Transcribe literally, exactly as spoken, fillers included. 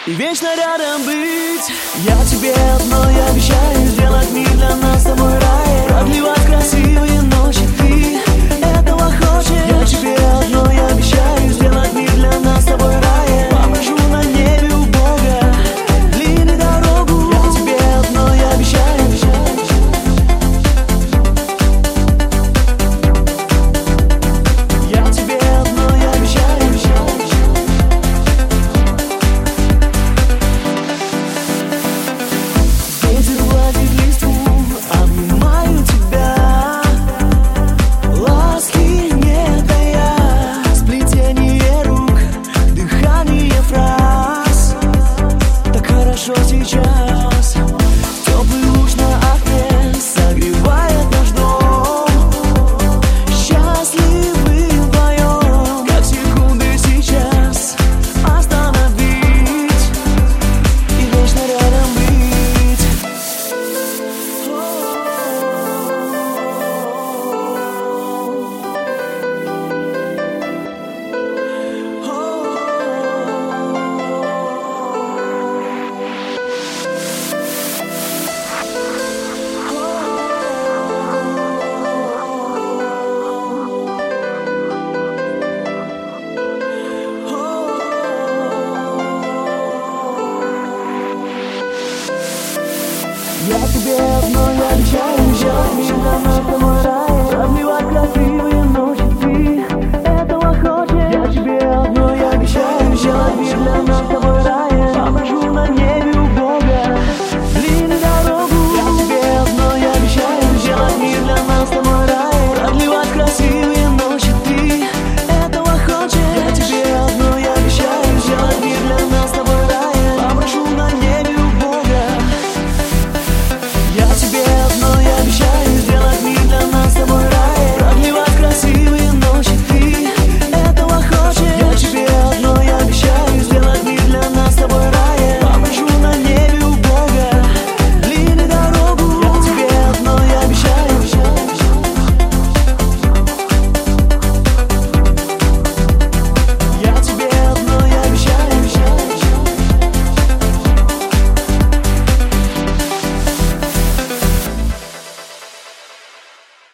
и вечно рядом быть. Я тебе одно я обещаю, сделать мир для нас с тобой рай, продлевать красивые ночи, ты этого хочешь. Я тебе одно я обещаю, сделать мир для нас с тобой рай, попрошу на небе у Бога длинную дорогу. Я тебе одно я обещаю, обещаю. Я тебе одно я обещаю, обещаю. Ветер гладит листву, обнимаю тебя, ласки не тая, сплетение рук, дыхание фраз. Так хорошо сейчас, теплый луч на окне согревает наш дом. Счастливы вдвоем, как секунды сейчас остановить и вечно рядом быть. Я тебе одно я обещаю, сделать мир для нас.